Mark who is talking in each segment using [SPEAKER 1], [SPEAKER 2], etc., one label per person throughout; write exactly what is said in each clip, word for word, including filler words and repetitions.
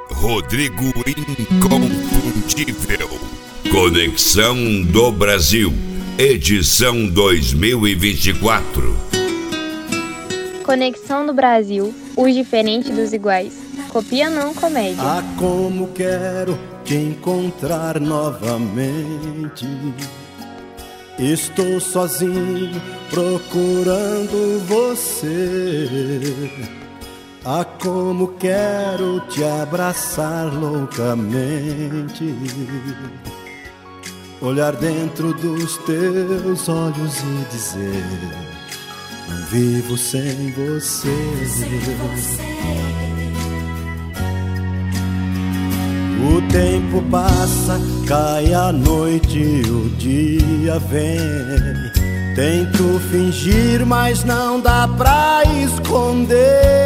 [SPEAKER 1] Rodrigo Inconfundível. Conexão do Brasil, edição dois mil e vinte e quatro.
[SPEAKER 2] Conexão do Brasil, os diferentes dos iguais. Copia não, comédia.
[SPEAKER 3] Ah, como quero te encontrar novamente. Estou sozinho procurando você. Ah, como quero te abraçar loucamente. Olhar dentro dos teus olhos e dizer: não vivo sem você. Sem você. O tempo passa, cai a noite, o dia vem. Tento fingir, mas não dá pra esconder.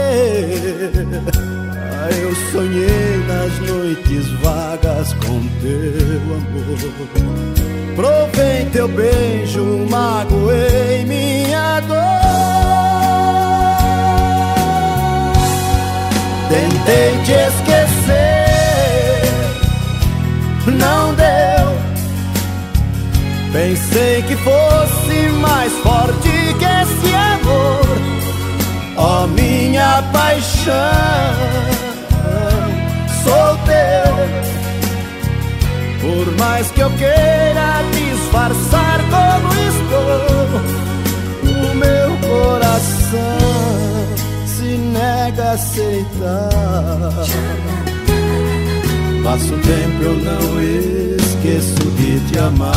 [SPEAKER 3] Ah, eu sonhei nas noites vagas com teu amor. Provei teu beijo, magoei minha dor. Tentei te esquecer, não deu. Pensei que fosse mais forte que esse amor. Ó, minha paixão, sou teu. Por mais que eu queira disfarçar como estou, o meu coração se nega a aceitar. Passo tempo, eu não esqueço de te amar.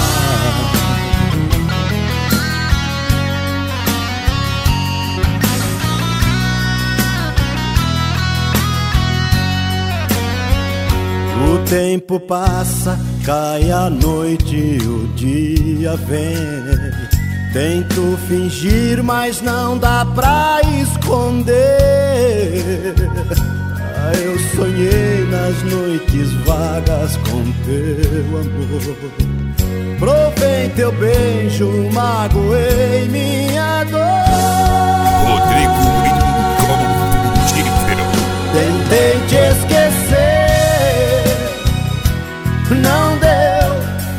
[SPEAKER 3] O tempo passa, cai a noite, o dia vem. Tento fingir, mas não dá pra esconder. Ah, eu sonhei nas noites vagas com teu amor. Provei teu beijo, magoei minha dor.
[SPEAKER 1] Rodrigo Inconfundível.
[SPEAKER 3] Tentei te esquecer, não deu.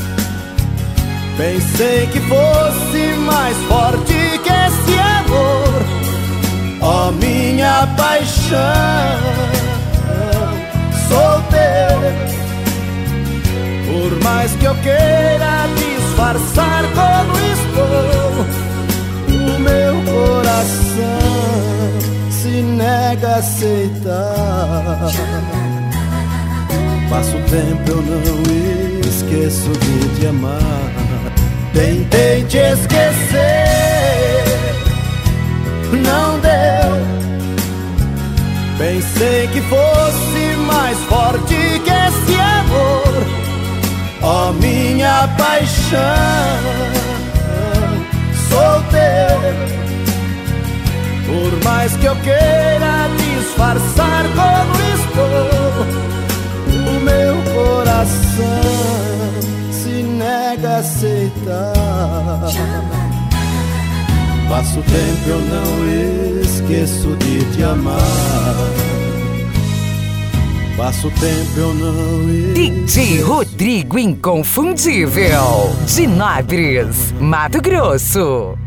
[SPEAKER 3] Pensei que fosse mais forte que esse amor. Ó, minha paixão, sou teu. Por mais que eu queira disfarçar como estou, o meu coração se nega a aceitar. Passo tempo, eu não esqueço de te amar. Tentei te esquecer, não deu. Pensei que fosse mais forte que esse amor. Ó, minha paixão, sou teu. Por mais que eu queira disfarçar como estou, o meu coração se nega a aceitar. Passo tempo, eu não esqueço de te amar. Passo tempo, eu não esqueço.
[SPEAKER 4] D J Rodrigo Inconfundível, de Nabres, Mato Grosso.